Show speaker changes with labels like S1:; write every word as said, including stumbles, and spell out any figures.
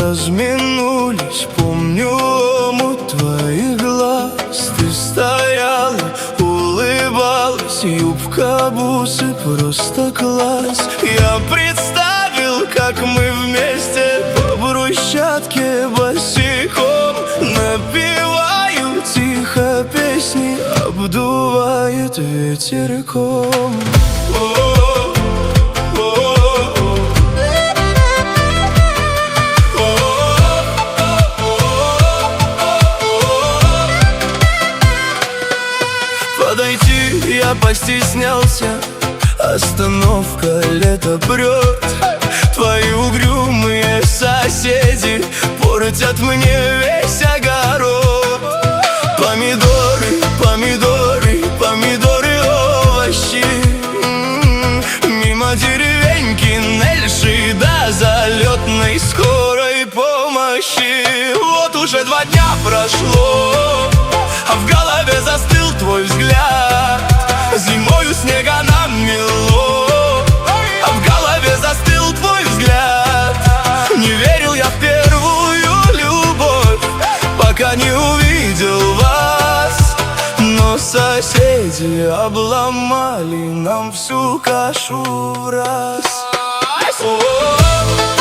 S1: разминулись, помню омут твоих глаз. Ты стояла, улыбалась, юбка, бусы, просто класс. Я представил, как мы вместе по брусчатке босиком. Напеваю тихо песни, обдувает ветерком. Подойти я постеснялся, остановка, лето прет. Твои угрюмые соседи портят мне весь огород. Помидоры, помидоры, помидоры, овощи. Мимо деревеньки Нельши до залетной скорой помощи. Вот уже два дня прошло, а в голове застыл твой взгляд. Зимою снега намело, а в голове застыл твой взгляд. Не верил я в первую любовь, пока не увидел вас. Но соседи обломали нам всю кашу враз. О-о-о!